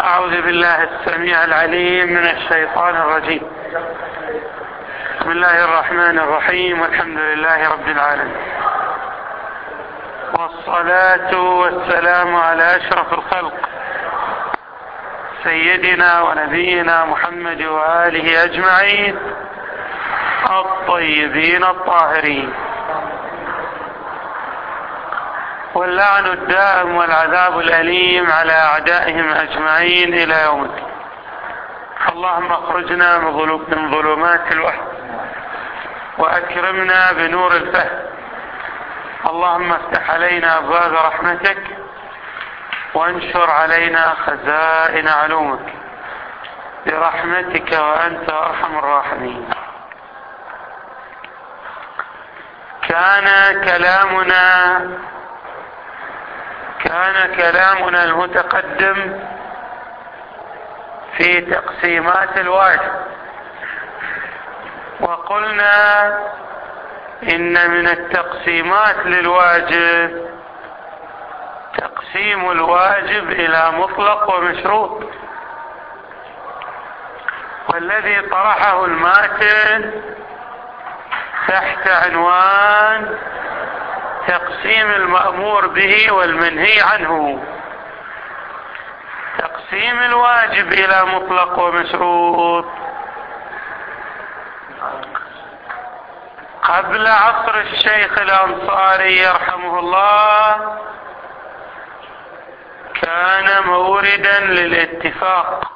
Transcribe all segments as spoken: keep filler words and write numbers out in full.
أعوذ بالله السميع العليم من الشيطان الرجيم. بسم الله الرحمن الرحيم، والحمد لله رب العالمين، والصلاة والسلام على أشرف الخلق سيدنا ونبينا محمد وآله أجمعين الطيبين الطاهرين، واللعن الدائم والعذاب الأليم على أعدائهم أجمعين إلى يوم الدين. اللهم اخرجنا من ظلمات الوهم وأكرمنا بنور الفهم. اللهم افتح علينا أبواب رحمتك وانشر علينا خزائن علومك برحمتك وأنت أرحم الراحمين. كان كلامنا كان كلامنا المتقدم في تقسيمات الواجب، وقلنا إن من التقسيمات للواجب تقسيم الواجب إلى مطلق ومشروط، والذي طرحه الماتن تحت عنوان تقسيم المأمور به والمنهي عنه. تقسيم الواجب إلى مطلق ومشروط قبل عصر الشيخ الأنصاري يرحمه الله كان موردا للاتفاق،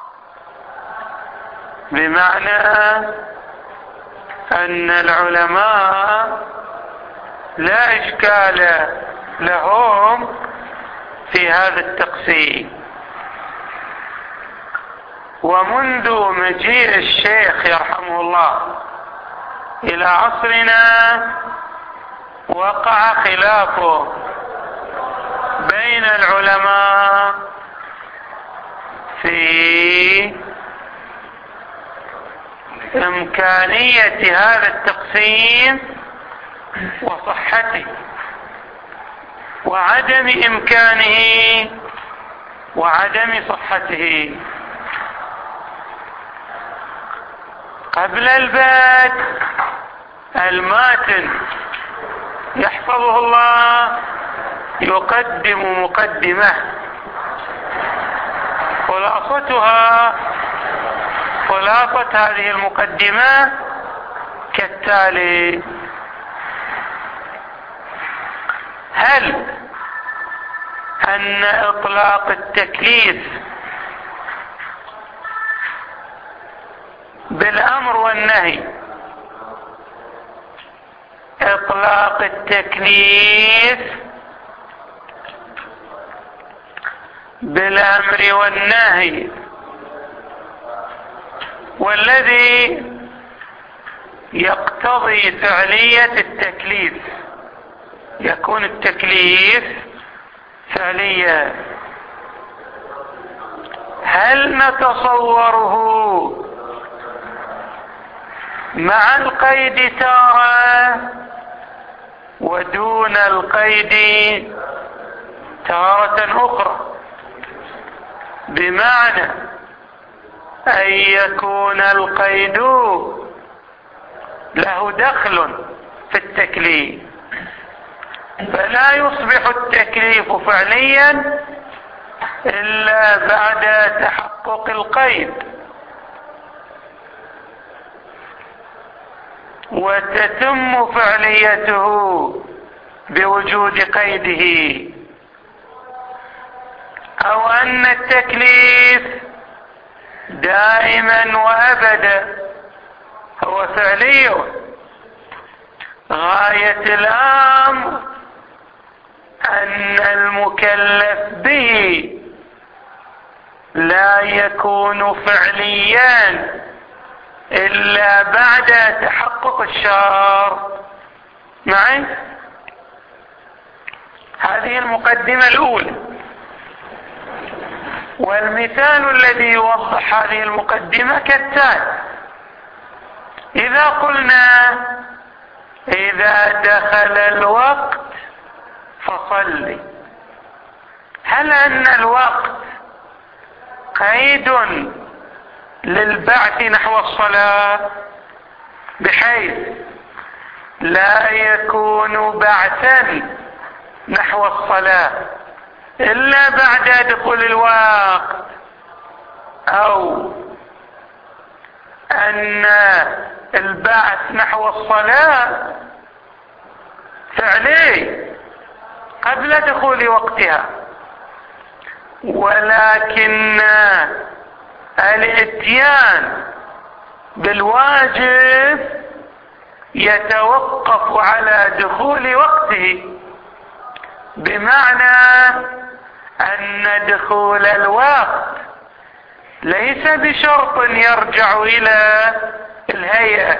بمعنى أن العلماء لا إشكال لهم في هذا التقسيم. ومنذ مجيء الشيخ يرحمه الله إلى عصرنا وقع خلافه بين العلماء في إمكانية هذا التقسيم وصحته، وعدم إمكانه وعدم صحته. قبل البدء الماتن يحفظه الله يقدم مقدمة خلاصتها خلاصة هذه المقدمة كالتالي: هل أن إطلاق التكليف بالأمر والنهي إطلاق التكليف بالأمر والنهي والذي يقتضي فعلية التكليف، يكون التكليف فعليا، هل نتصوره مع القيد تارة ودون القيد تارة أخرى؟ بمعنى أن يكون القيد له دخل في التكليف، فلا يصبح التكليف فعليا إلا بعد تحقق القيد، وتتم فعليته بوجود قيده، أو أن التكليف دائما وأبدا هو فعلي، غاية الأمر أن المكلف به لا يكون فعليا إلا بعد تحقق الشرط. معي؟ هذه المقدمة الأولى. والمثال الذي يوضح هذه المقدمة كالتالي: إذا قلنا إذا دخل الوقت فصلي، هل أن الوقت قيد للبعث نحو الصلاة، بحيث لا يكون بعثا نحو الصلاة إلا بعد دخول الوقت، أو أن البعث نحو الصلاة فعلي قبل دخول وقتها، ولكن الاتيان بالواجب يتوقف على دخول وقته، بمعنى أن دخول الوقت ليس بشرط يرجع إلى الهيئة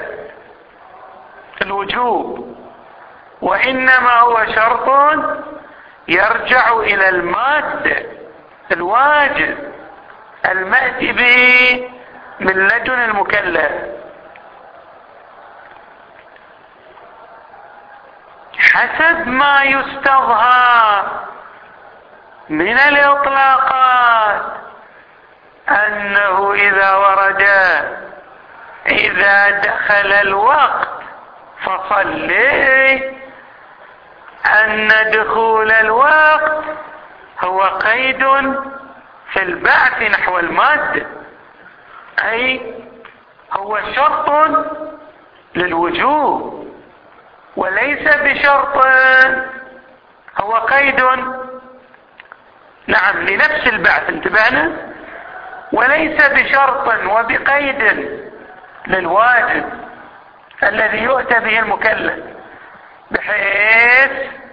الوجوب، وإنما هو شرط يرجع إلى المادة الواجب المأتي به من لدن المكلف. حسب ما يستظهر من الإطلاقات أنه إذا ورد إذا دخل الوقت فصلي، أن دخول الوقت هو قيد في البعث نحو المادة، أي هو شرط للوجوب وليس بشرط، هو قيد نعم لنفس البعث، انتبهنا، وليس بشرط وبقيد للواجب الذي يؤتى به المكلف، بحيث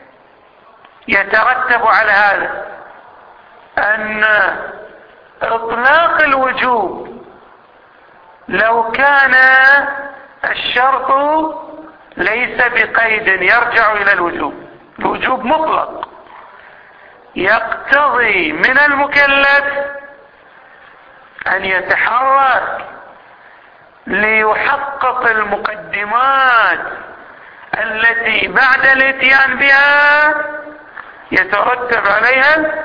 يترتب على هذا أن إطلاق الوجوب لو كان الشرط ليس بقيد يرجع إلى الوجوب، الوجوب مطلق، يقتضي من المكلف أن يتحرك ليحقق المقدمات التي بعد الاتيان بها يترتب عليها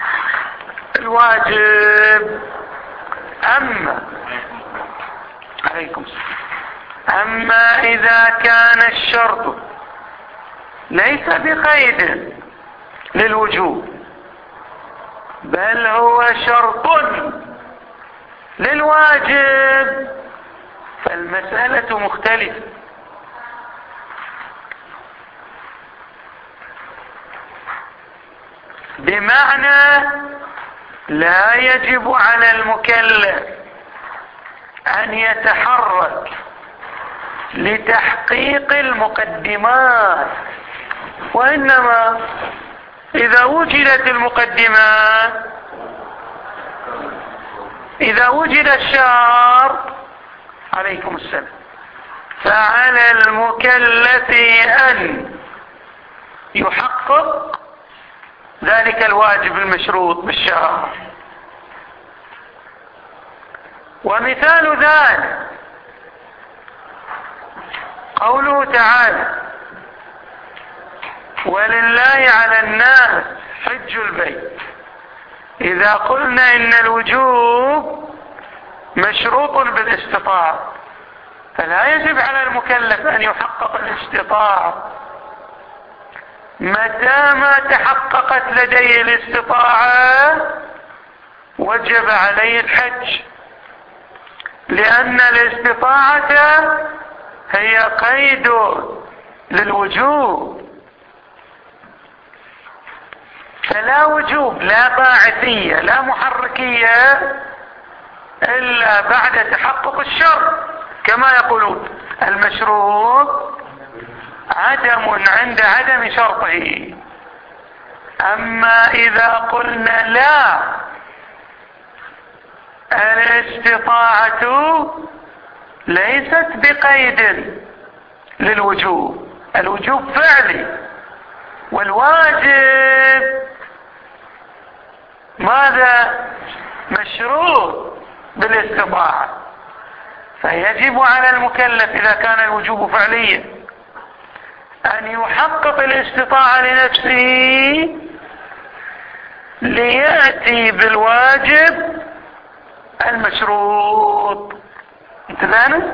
الواجب. أما عليكم أما إذا كان الشرط ليس بقيد للوجوب بل هو شرط للواجب فالمسألة مختلفة. بمعنى لا يجب على المكلف أن يتحرك لتحقيق المقدمات، وإنما إذا وجدت المقدمات، إذا وجد الشرط عليكم السلام، فعلى المكلف أن يحقق ذلك الواجب المشروط بالشرع. ومثال ذلك قوله تعالى: ولله على الناس حج البيت. إذا قلنا إن الوجوب مشروط بالاستطاعة فلا يجب على المكلف أن يحقق الاستطاعة. متى ما تحققت لديه الاستطاعة وجب عليه الحج، لأن الاستطاعة هي قيد للوجوب، فلا وجوب لا باعثية لا محركية إلا بعد تحقق الشرط، كما يقولون المشروط عدم عند عدم شرطه. أما إذا قلنا لا، الاستطاعة ليست بقيد للوجوب، الوجوب فعلي، والواجب ماذا؟ مشروط بالاستطاعة. فيجب على المكلف إذا كان الوجوب فعليا أن يحقق الاستطاعة لنفسه ليأتي بالواجب المشروط. انتبهنا؟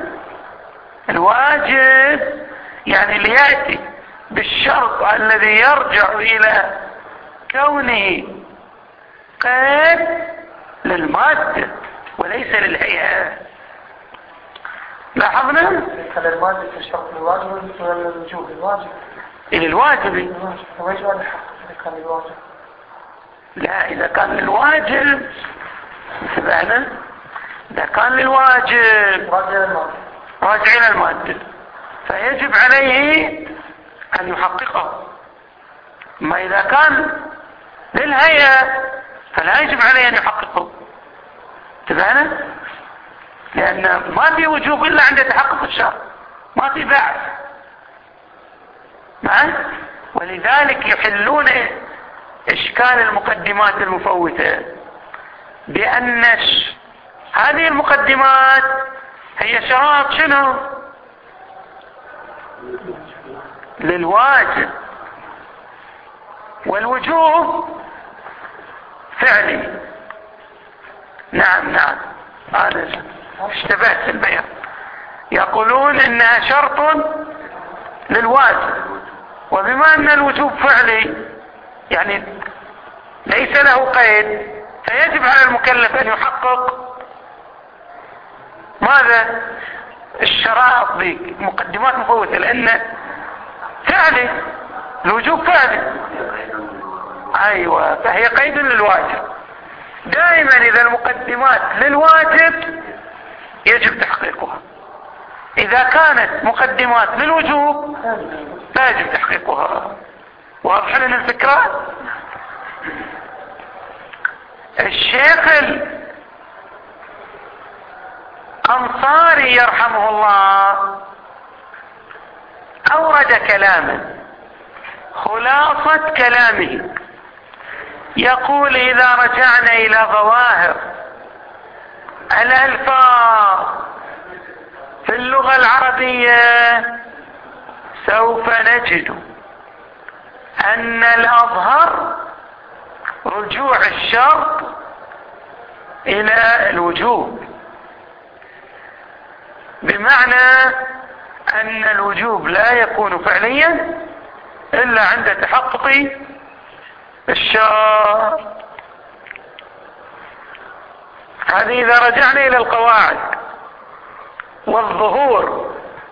الواجب يعني اللي يأتي بالشرط الذي يرجع إلى كونه قيد للمادة وليس للهيئة. لاحظنا؟ كان المادة في الشرط الواجب ولا الوجوب؟ الواجب إلى الواجب. ويجب أن يحقق إذا كان الواجب. لا، إذا كان للواجب انتبهنا؟ إذا كان للواجب راجع إلى المادة راجع إلى المادة فيجب عليه أن يحققه. ما إذا كان للهيئة فلا يجب عليه أن يحققه. انتبهنا؟ لأن ما في وجوب إلا عند تحقق الشرط، ما في بعث. معه؟ ولذلك يحلون إشكال المقدمات المفوتة بأن هذه المقدمات هي شرائط شنو؟ للواجب، والوجوب فعلي. نعم نعم هذا اشتبهت في البيان. يقولون انها شرط للواجب، وبما ان الوجوب فعلي يعني ليس له قيد فيجب على المكلف ان يحقق ماذا؟ الشرائط ذي مقدمات مفوتة، لان فعلي الوجوب فعلي. ايوه، فهي قيد للواجب. دائما اذا المقدمات للواجب يجب تحقيقها، اذا كانت مقدمات للوجوب لا يجب تحقيقها. واضح لنا الفكرة؟ الشيخ الأنصاري يرحمه الله أورد كلاما، خلاصة كلامه يقول: إذا رجعنا إلى ظواهر الألفاظ في اللغة العربية سوف نجد أن الأظهر رجوع الشرط إلى الوجوب، بمعنى أن الوجوب لا يكون فعليا إلا عند تحقق الشرط. هذه إذا رجعنا إلى القواعد والظهور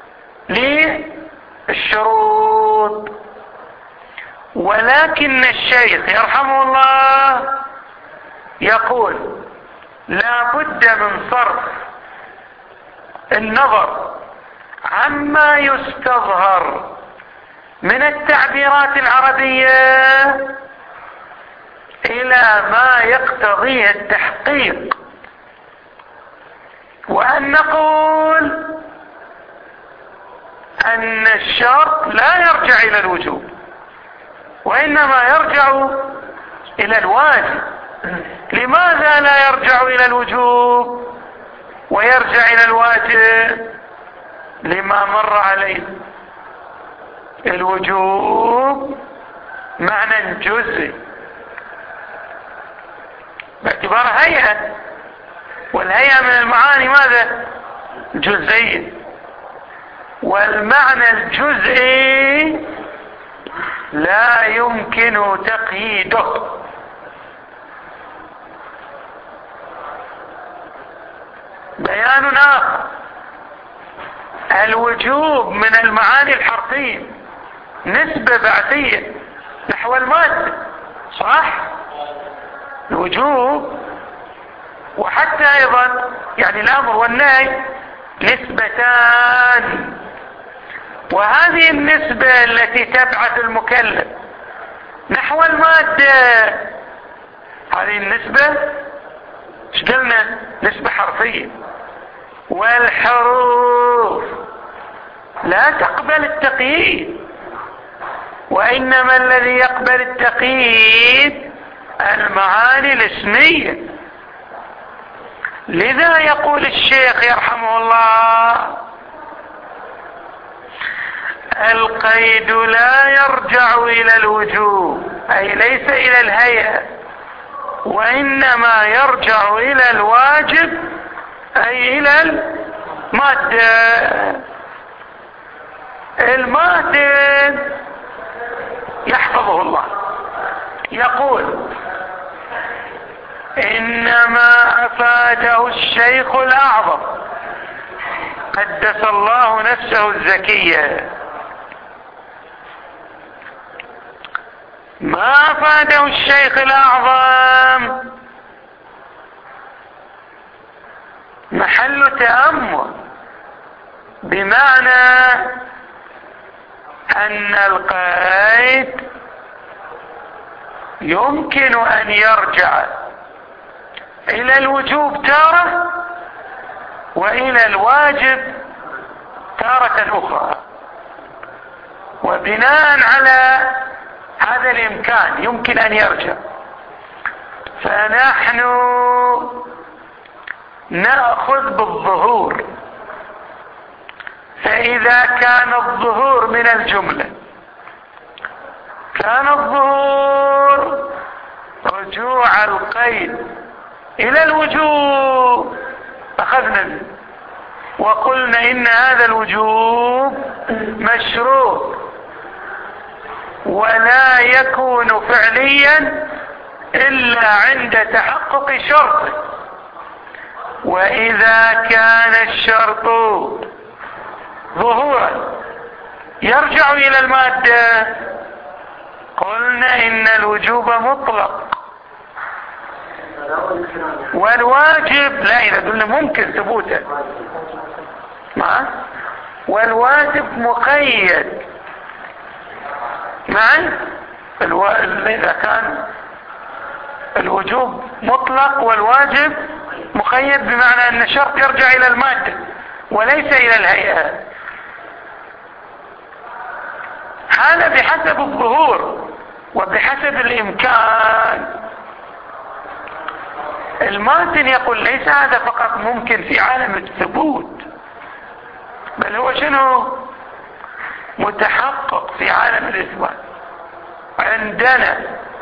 للشروط. ولكن الشيخ يرحمه الله يقول: لا بد من صرف النظر عما يستظهر من التعبيرات العربية إلى ما يقتضيه التحقيق، وأن نقول أن الشرط لا يرجع إلى الوجوب وإنما يرجع إلى الواجب. لماذا لا يرجع إلى الوجوب ويرجع إلى الواجب؟ لما مر عليه. الوجوب معنى جزء باعتبار هيئة، والهيئة من المعاني ماذا؟ جزئية. والمعنى الجزئي لا يمكن تقييده. بيان آخر: الوجوب من المعاني الحرفية، نسبة بعثية نحو المادة، صح؟ الوجوب وحتى ايضا يعني الامر والنهي نسبتان، وهذه النسبة التي تبعث المكلف نحو المادة هذه النسبة ايش قلنا؟ نسبة حرفية. والحروف لا تقبل التقييد، وإنما الذي يقبل التقييد المعاني الاسمية. لذا يقول الشيخ يرحمه الله: القيد لا يرجع إلى الوجوب، أي ليس إلى الهيئة، وإنما يرجع إلى الواجب أي إلى المادة. المادة يحفظه الله يقول إنما أفاده الشيخ الأعظم قدس الله نفسه الزكية، ما أفاده الشيخ الأعظم محل تأمل، بمعنى أن القيد يمكن أن يرجع إلى الوجوب تارة وإلى الواجب تارة أخرى، وبناء على هذا الإمكان يمكن أن يرجع. فنحن نأخذ بالظهور، فإذا كان الظهور من الجملة كان الظهور رجوع القيد إلى الوجوب أخذنا به وقلنا إن هذا الوجوب مشروط ولا يكون فعليا إلا عند تحقق شرطه، وإذا كان الشرط ظهورا يرجع إلى المادة قلنا إن الوجوب مطلق، والواجب لا، إذا قلنا ممكن ثبوته ما والواجب مقيد معا. الو... إذا كان الوجوب مطلق والواجب مقيد بمعنى أن الشرط يرجع إلى المادة وليس إلى الهيئة، هذا بحسب الظهور وبحسب الإمكان. الماتن يقول ليس هذا فقط ممكن في عالم الثبوت، بل هو شنو متحقق في عالم الإثبات. عندنا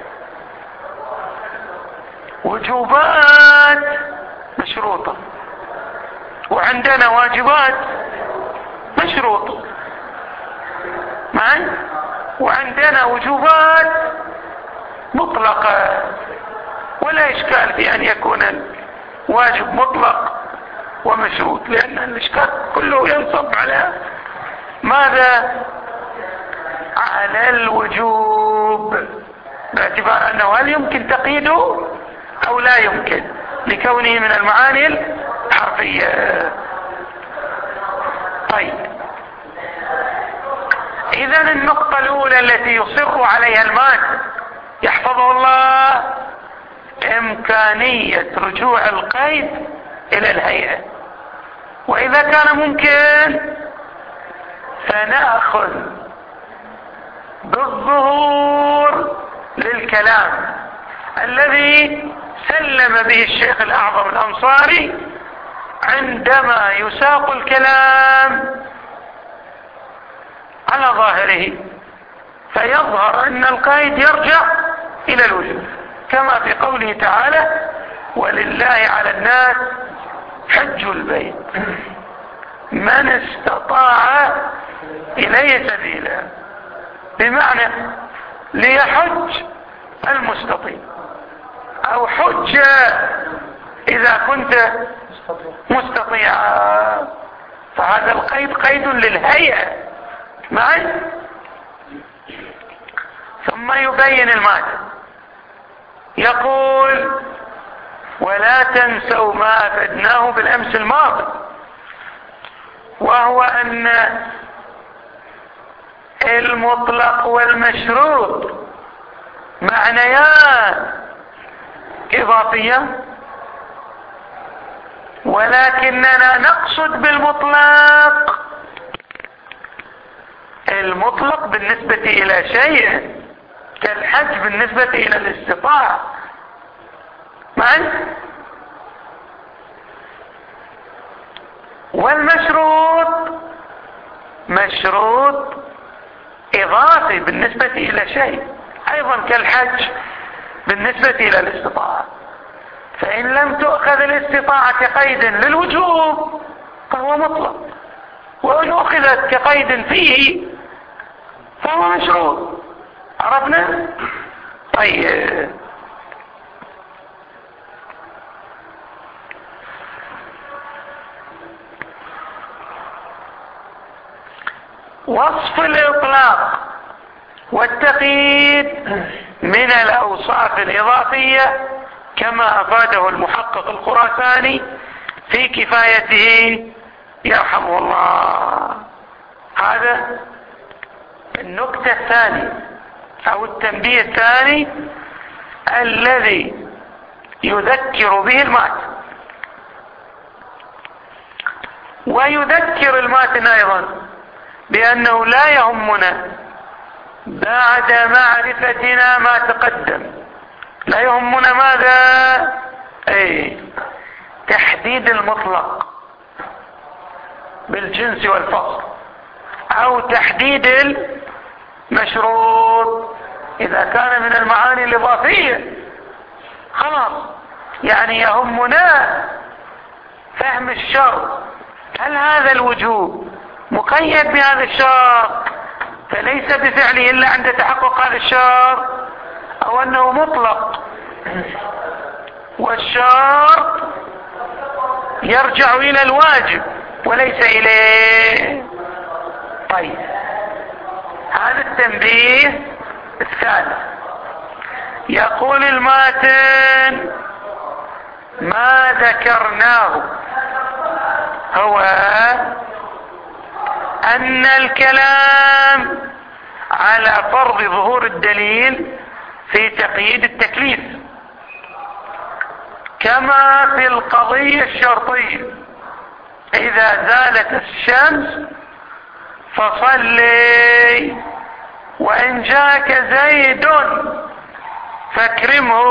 وجوبات مشروطة وعندنا واجبات مشروطة معي، وعندنا وجوبات مطلقة، ولا إشكال في أن يكون الواجب مطلق ومشروط، لأن الإشكال كله ينصب على ماذا؟ على الوجوب، باعتبار أنه هل يمكن تقييده أو لا يمكن لكونه من المعاني الحرفية. طيب، إذن النقطة الأولى التي يصر عليها الماتن يحفظه الله إمكانية رجوع القيد إلى الهيئة، وإذا كان ممكن فنأخذ بالظهور للكلام الذي سلم به الشيخ الأعظم الأنصاري عندما يساق الكلام على ظاهره، فيظهر أن القيد يرجع إلى الوجوب، كما في قوله تعالى ولله على الناس حج البيت من استطاع إليه سبيلا، بمعنى ليحج المستطيع أو حج إذا كنت مستطيعا، فهذا القيد قيد للهيئة معي. ثم يبين المعنى يقول ولا تنسوا ما أفدناه بالأمس الماضي، وهو أن المطلق والمشروط معنيان إضافية، ولكننا نقصد بالمطلق المطلق بالنسبة إلى شيء كالحج بالنسبة إلى الاستطاعة معي، والمشروط مشروط إضافي بالنسبة إلى شيء أيضا كالحج بالنسبة إلى الاستطاعة. فإن لم تؤخذ الاستطاعة كقيد للوجوب فهو مطلق، وإن أخذت كقيد فيه فهو مشروط. عرفنا؟ طيب، وصف الإطلاق والتقييد من الأوصاف الإضافية كما أفاده المحقق الخراساني في كفايته يرحمه الله. هذا النقطة الثانية أو التنبيه الثاني الذي يذكر به الماتن، ويذكر الماتن أيضا بأنه لا يهمنا بعد معرفتنا ما تقدم، لا يهمنا ماذا؟ اي تحديد المطلق بالجنس والفصل، او تحديد المشروط اذا كان من المعاني الاضافية. خلاص، يعني يهمنا فهم الشرط، هل هذا الوجوب مقيد بهذا الشرط فليس بفعله الا عند تحقق هذا الشرط، او انه مطلق والشرط يرجع الى الواجب وليس اليه. طيب، هذا التنبيه الثالث. يقول الماتن: ما ذكرناه هو أن الكلام على فرض ظهور الدليل في تقييد التكليف كما في القضية الشرطية: إذا زالت الشمس فصلي، وإن جاءك زيد فاكرمه.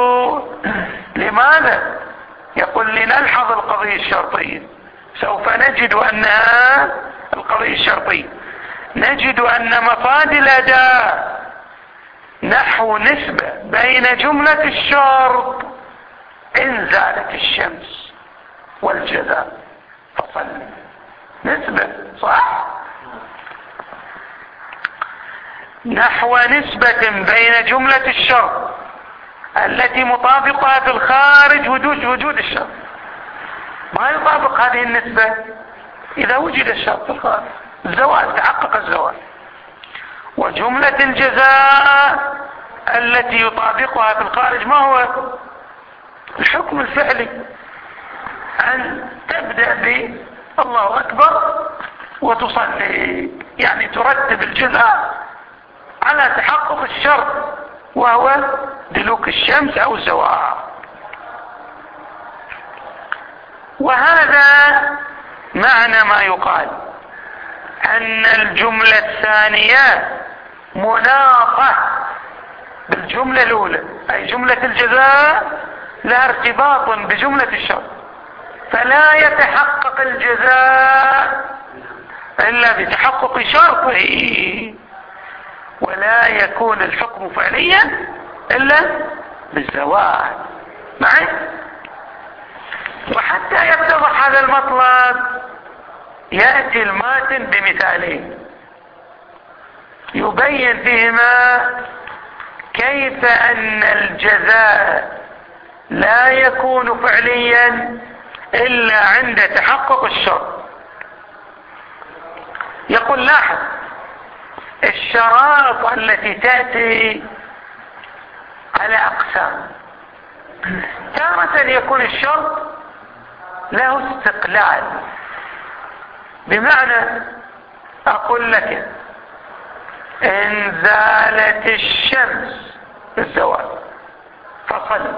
لماذا؟ يقول لنلحظ القضية الشرطية، سوف نجد أنها القضية الشرطية نجد أن مفاد الأداء نحو نسبة بين جملة الشرط إن زالت الشمس والجزاء فصل، نسبة صح، نحو نسبة بين جملة الشرط التي مطابقها في الخارج وجود وجود الشرط. ما يطابق هذه النسبة إذا وجد الشرط في الخارج، الزوال، تحقق الزوال. وجملة الجزاء التي يطابقها في الخارج ما هو؟ الحكم الفعلي، أن تبدأ ب الله أكبر وتصلي، يعني ترتب الجزاء على تحقق الشرط وهو دلوك الشمس أو الزوال. وهذا معنى ما يقال أن الجملة الثانية مناطة بالجملة الأولى، أي جملة الجزاء لها ارتباط بجملة الشرط، فلا يتحقق الجزاء إلا بتحقق شرطه، ولا يكون الحكم فعليا إلا بالزوال. معي؟ وحتى يتضح هذا المطلب يأتي الماتن بمثالين يبين فيهما كيف أن الجزاء لا يكون فعليا إلا عند تحقق الشرط. يقول: لاحظ، الشرائط التي تأتي على أقسام. تارة يكون الشرط له استقلال، بمعنى أقول لك إن زالت الشمس بالزوال فصل،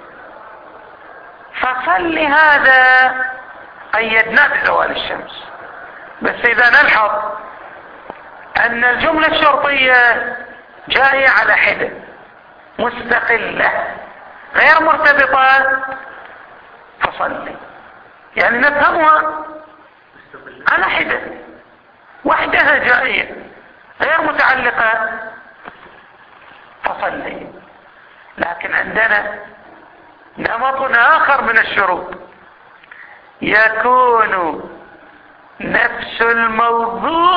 فصل هذا قيدناه بزوال الشمس. بس إذا نلحظ أن الجملة الشرطية جاية على حدة مستقلة غير مرتبطة، فصلي، يعني نفهمها على حدة وحدها جائية غير متعلقة، فصلي. لكن عندنا نمط آخر من الشروط، يكون نفس الموضوع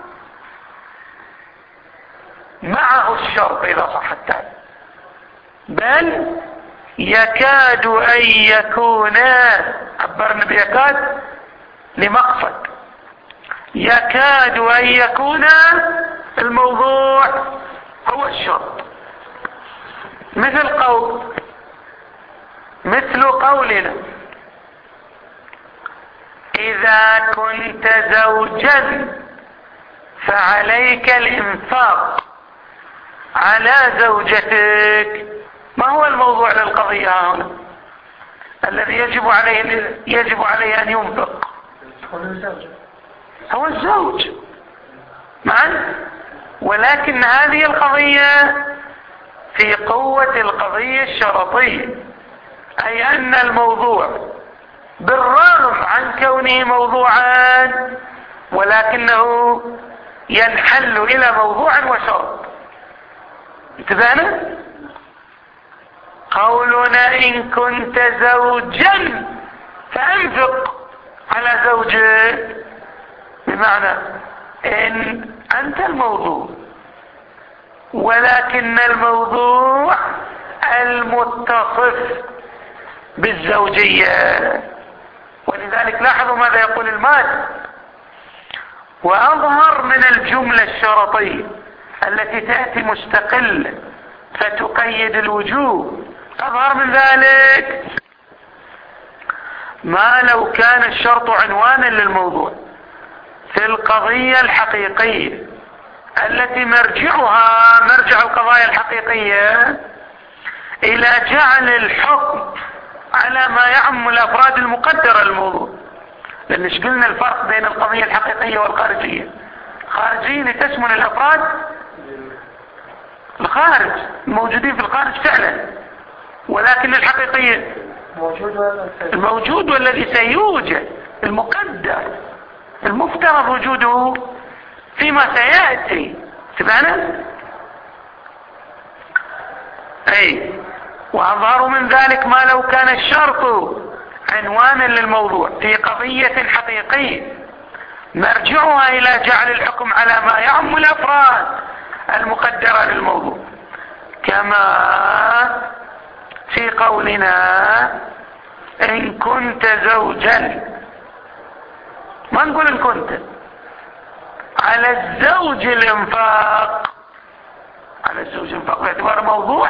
معه الشرط إذا صح التعبير، بل يكاد أن يكون، عبرنا بيكاد لمقصد، يكاد أن يكون الموضوع هو الشرط. مثل قول مثل قولنا إذا كنت زوجا فعليك الإنفاق على زوجتك. ما هو الموضوع للقضية هنا الذي يجب عليه يجب عليه أن ينفق؟ هو الزوج معا، ولكن هذه القضية في قوة القضية الشرطية، أي أن الموضوع بالرغم عن كونه موضوعا ولكنه ينحل إلى موضوع وشرط. انتبهنا؟ قولنا إن كنت زوجا فأنفق على زوجك، بمعنى إن أنت الموضوع، ولكن الموضوع المتصف بالزوجية. ولذلك لاحظوا ماذا يقول المال: وأظهر من الجملة الشرطية التي تأتي مستقلة فتقيد الوجوب، أظهر من ذلك ما لو كان الشرط عنوانا للموضوع في القضية الحقيقية التي مرجعها مرجع القضايا الحقيقية إلى جعل الحكم على ما يعم الأفراد المقدرة للموضوع. لأن ايش قلنا الفرق بين القضية الحقيقية والخارجية؟ الخارجية لتشمل الأفراد الخارج الموجودين في الخارج فعلا، ولكن الحقيقية الموجود والذي سيوجد المقدر المفترض وجوده فيما سيأتي. تبعنا؟ أي وأظهر من ذلك ما لو كان الشرط عنوانا للموضوع في قضية حقيقية مرجعها إلى جعل الحكم على ما يعم الأفراد المقدرة للموضوع، كما في قولنا إن كنت زوجا. ما نقول إن كنت، على الزوج الانفاق، على الزوج الانفاق باعتبار موضوع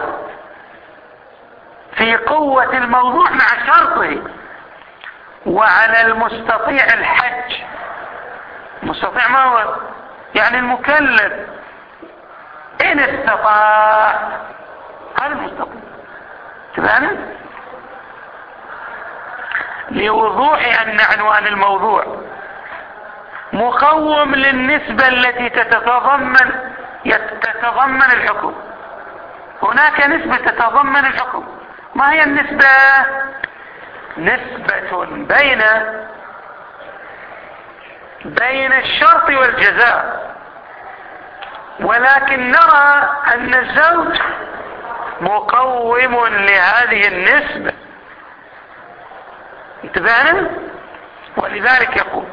في قوة الموضوع مع شرطه، وعلى المستطيع الحج. المستطيع ما هو؟ يعني المكلف إن استطاع، هذا المستطيع. تبعنا؟ لوضوح أن عنوان الموضوع مقوم للنسبة التي تتضمن تتضمن الحكم. هناك نسبة تتضمن الحكم. ما هي النسبة؟ نسبة بين بين الشرط والجزاء، ولكن نرى أن الزوج مقوم لهذه النسبة. انتبهنا؟ ولذلك يقول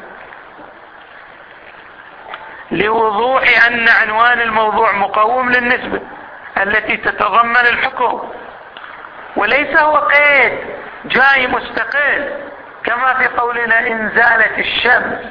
لوضوح أن عنوان الموضوع مقوم للنسبة التي تتضمن الحكم، وليس هو قيد جاي مستقل كما في قولنا إن زالت الشمس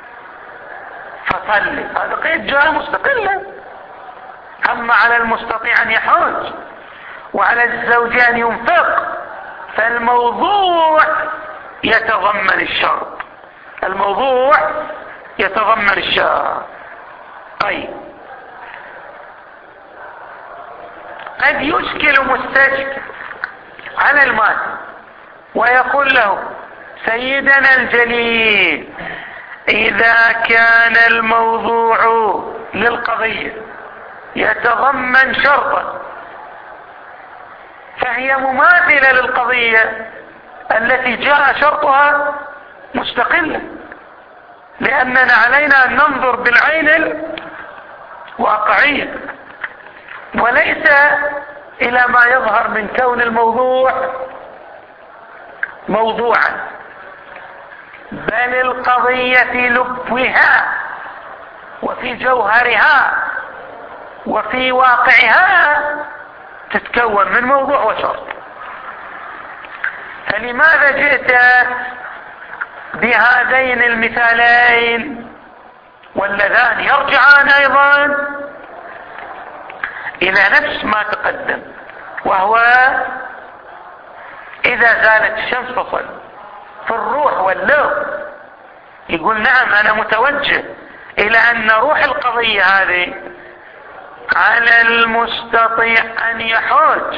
فصلي، هذا قيد جاي مستقل. أما على المستطيع أن يحج وعلى الزوج أن ينفق، فالموضوع يتضمن الشرط، الموضوع يتضمن الشرط. طيب، قد يشكل مستشكل على المال ويقول له سيدنا الجليل إذا كان الموضوع للقضية يتضمن شرطا فهي مماثلة للقضية التي جاء شرطها مستقلة، لأننا علينا أن ننظر بالعين الواقعية وليس إلى ما يظهر من كون الموضوع موضوعا، بل القضية في لبها وفي جوهرها وفي واقعها تتكون من موضوع وشرط. فلماذا جئت بهذين المثالين واللذان يرجعان ايضا الى نفس ما تقدم، وهو اذا زالت الشمس فصل في الروح واللغة. يقول نعم انا متوجه الى ان روح القضية هذه على المستطيع ان يحوج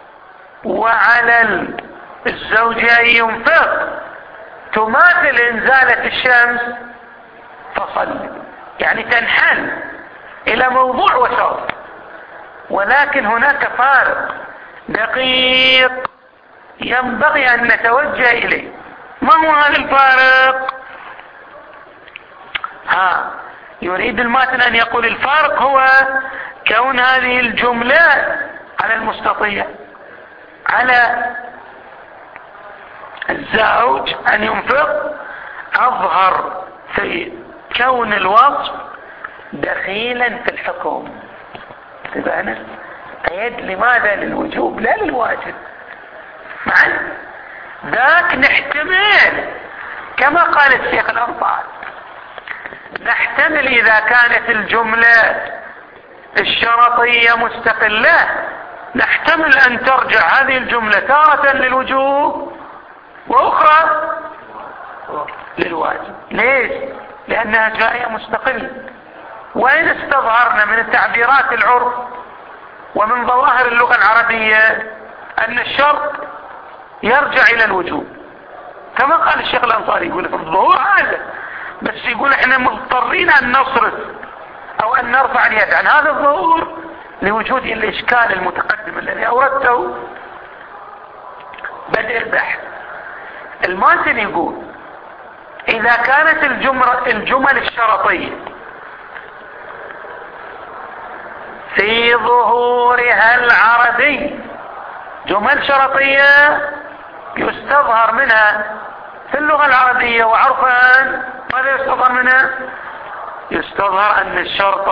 وعلى الزوج ان ينفق تماثل ان زالت الشمس فصل، يعني تنحل الى موضوع وشرط. ولكن هناك فارق دقيق ينبغي ان نتوجه اليه. ما هو هذا الفارق؟ ها يريد الماتن ان يقول الفارق هو كون هذه الجملة على المستطيع على الزوج ان ينفق اظهر في كون الوصف دخيلا في الحكم. تبعنا قيد لماذا؟ للوجوب لا للواجب. معنا ذاك نحتمل كما قال الشيخ الأنصاري، نحتمل اذا كانت الجملة الشرطية مستقلة نحتمل ان ترجع هذه الجملة تارة للوجوب واخرى للواجب. ليش؟ لانها جاية مستقلة. وإن استظهرنا من التعبيرات العرف ومن ظواهر اللغة العربية أن الشرط يرجع إلى الوجوب كما قال الشيخ الأنصاري، يقول في الظهور هذا، بس يقول احنا مضطرين أن نصرف أو أن نرفع اليد عن هذا الظهور لوجود الإشكال المتقدم الذي أوردته بدء البحث. الماتن يقول إذا كانت الجمل الشرطية في ظهورها العربي جمل شرطية يستظهر منها في اللغة العربية وعرفا، ماذا يستظهر منها؟ يستظهر أن الشرط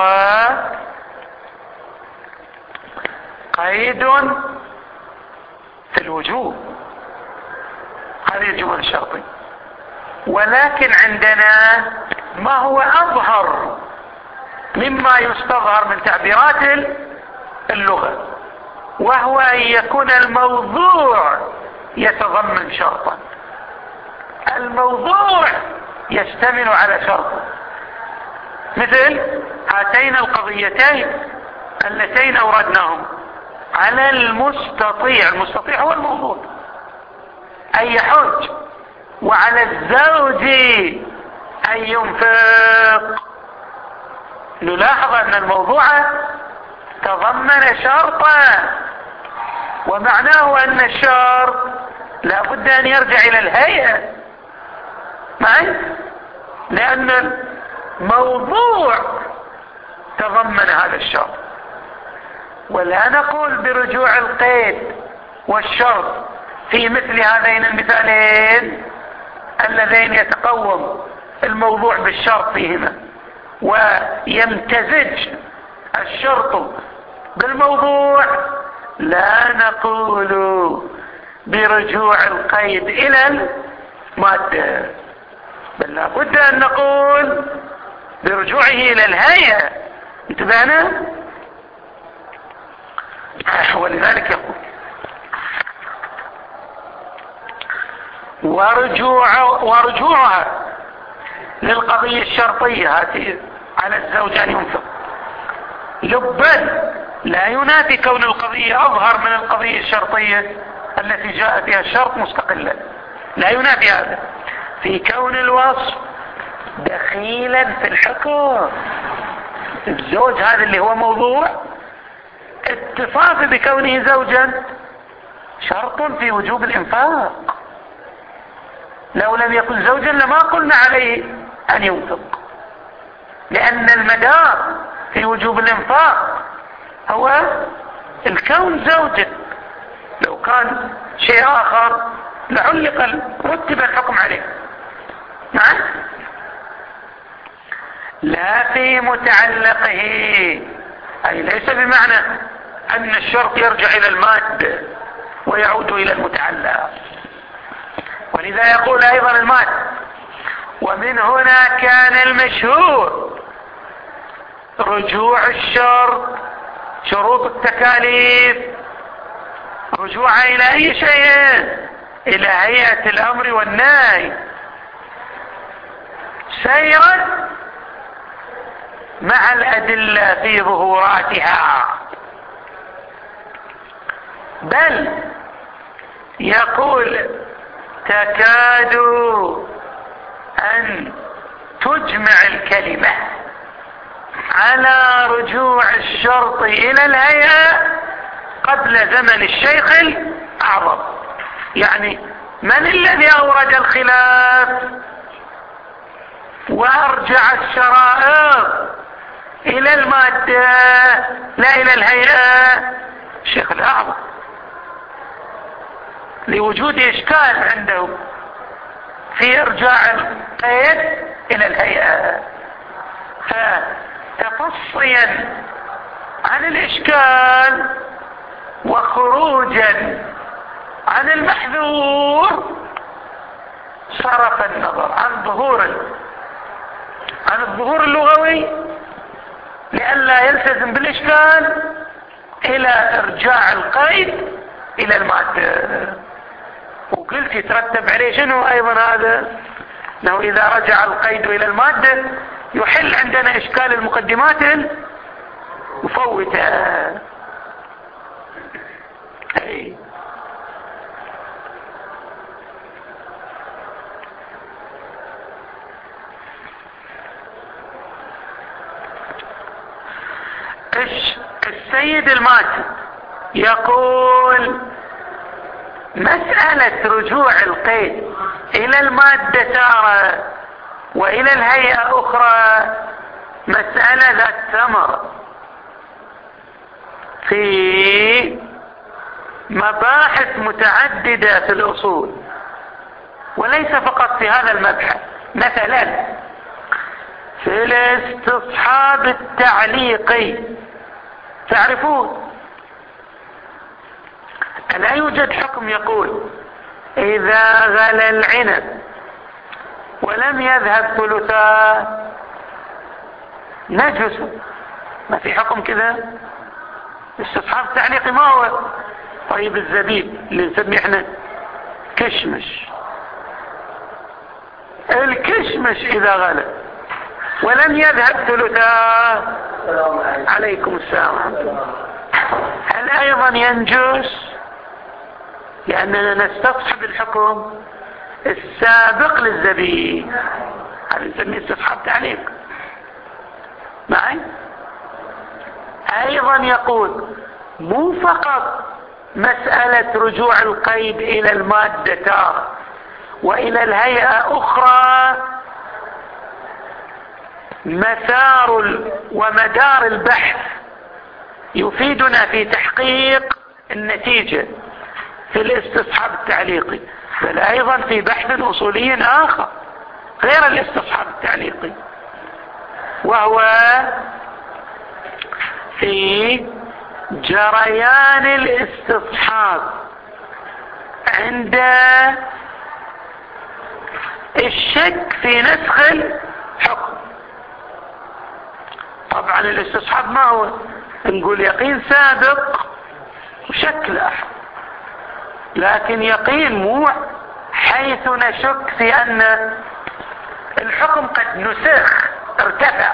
قيد في الوجوب، هذه الجمل الشرطية. ولكن عندنا ما هو أظهر مما يستظهر من تعبيرات اللغة، وهو أن يكون الموضوع يتضمن شرطا، الموضوع يشتمل على شرط، مثل هاتين القضيتين اللتين أوردناهم على المستطيع. المستطيع هو الموضوع أن يحج، وعلى الزوج أن ينفق. نلاحظ أن الموضوع تضمن شرطا، ومعناه أن الشرط لا بد أن يرجع إلى الهيئة معي، لأن الموضوع تضمن هذا الشرط. ولا نقول برجوع القيد والشرط في مثل هذين المثالين اللذين يتقوم الموضوع بالشرط فيهما ويمتزج الشرط بالموضوع، لا نقول برجوع القيد إلى المادة، بل لا بد أن نقول برجوعه إلى الهيئة. انتبهنا؟ ولذلك يقول ورجوع ورجوعها للقضية الشرطية هذه على الزوج أن ينفق لبا لا ينافي كون القضية أظهر من القضية الشرطية التي جاء فيها الشرط مستقلا، لا ينافي هذا في كون الوصف دخيلا في الحكم. الزوج هذا اللي هو موضوع اتصافه بكونه زوجا شرط في وجوب الإنفاق. لو لم يكن زوجا لما قلنا عليه أن ينفق، لأن المدار في وجوب الإنفاق هو الكون زوجا. لو كان شيء آخر لعلق رتب الحكم عليه. نعم. لا في متعلقه، أي ليس بمعنى أن الشرط يرجع إلى المادة ويعود إلى المتعلق. ولذا يقول أيضا المادة: ومن هنا كان المشهور رجوع الشرط شروط التكاليف رجوعا إلى أي شيء؟ إلى هيئة الأمر والنهي، سيرا مع الأدلة في ظهوراتها. بل يقول: تكاد أن تجمع الكلمة على رجوع الشرط إلى الهيئة قبل زمن الشيخ الأعظم. يعني من الذي أورد الخلاف وأرجع الشرائط إلى المادة لا إلى الهيئة؟ الشيخ الأعظم، لوجود إشكال عنده في إرجاع القيد إلى الهيئة. فتفصيا عن الإشكال وخروجا عن المحذور صرف النظر عن ظهور عن الظهور اللغوي لئلا يلتزم بالإشكال إلى إرجاع القيد إلى المادة. وقلت يترتب عليه شنو أيضا هذا؟ أنه إذا رجع القيد إلى المادة يحل عندنا إشكال المقدمات المفوتة. أي. السيد الماتي يقول: مسألة رجوع القيد إلى المادة تارة وإلى الهيئة أخرى مسألة ذات ثمر في مباحث متعددة في الأصول، وليس فقط في هذا المبحث. مثلا في الاستصحاب التعليقي، تعرفون لا يوجد حكم يقول إذا غلى العنب ولم يذهب ثلثا نجس. ما في حكم كذا. استصحاب التعليقي ما هو؟ طيب الزبيب اللي نسميه احنا كشمش، الكشمش إذا غلى ولم يذهب ثلثا عليكم السلام، هل أيضا ينجس؟ لأننا نستصحب الحكم السابق للزبيب، هذا نسميه استصحاب تعليق. معي؟ أيضا يقول مو فقط مسألة رجوع القيد إلى المادة تارة وإلى الهيئة أخرى، مسار ومدار البحث يفيدنا في تحقيق النتيجة في الاستصحاب التعليقي، بل أيضا في بحث أصولي آخر غير الاستصحاب التعليقي، وهو في جريان الاستصحاب عند الشك في نسخ الحكم. طبعا الاستصحاب ما هو؟ نقول يقين سابق وشك لاحق، لكن يقين مو حيث نشك في أن الحكم قد نسخ ارتفع،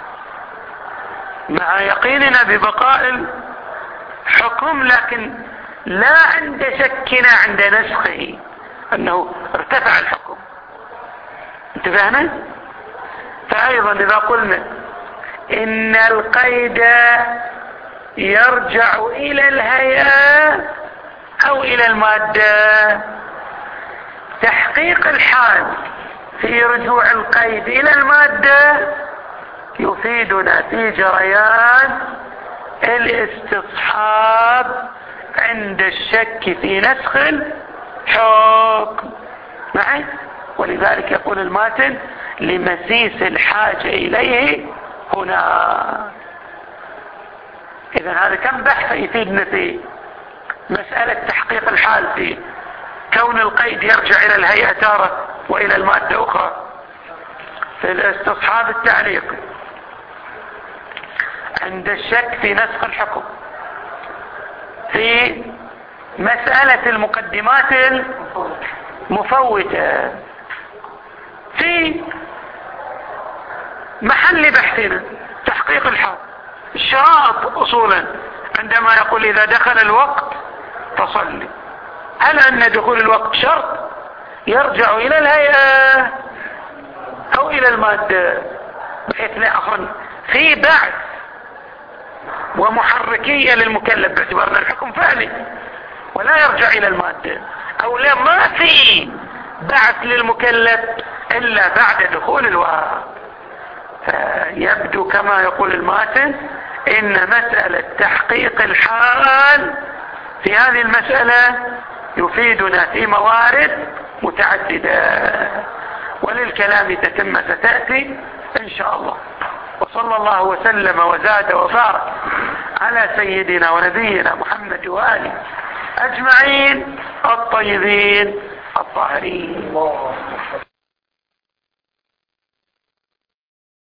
مع يقيننا ببقاء الحكم، لكن لا عند شكنا عند نسخه أنه ارتفع الحكم. انتبهنا؟ فأيضا إذا قلنا إن القيد يرجع إلى الهيئة أو إلى المادة، تحقيق الحال في رجوع القيد إلى المادة يفيدنا في جريان الاستصحاب عند الشك في نسخ حكم معي. ولذلك يقول الماتن لمسيس الحاجة إليه هنا. إذن هذا كم بحث يفيدنا فيه؟ مسألة تحقيق الحال في كون القيد يرجع إلى الهيئة تارة وإلى المادة أخرى، في الاستصحاب التعليق، عند الشك في نسخ الحكم، في مسألة المقدمات المفوتة، في محل بحثنا تحقيق الحال. الشرائط أصولا عندما يقول إذا دخل الوقت فصلي، هل أن دخول الوقت شرط يرجع إلى الهيئة أو إلى المادة؟ بحيث لا أخرج في بعث ومحركية للمكلف باعتبار أن الحكم فعلي ولا يرجع إلى المادة، أو لا ما في بعث للمكلف إلا بعد دخول الوقت. فيبدو كما يقول الماتن إن مسألة تحقيق الحال في هذه المسألة يفيدنا في موارد متعددة، وللكلام تتمة ستأتي إن شاء الله. وصلى الله وسلم وزاد وبارك على سيدنا ونبينا محمد وآله أجمعين الطيبين الطاهرين.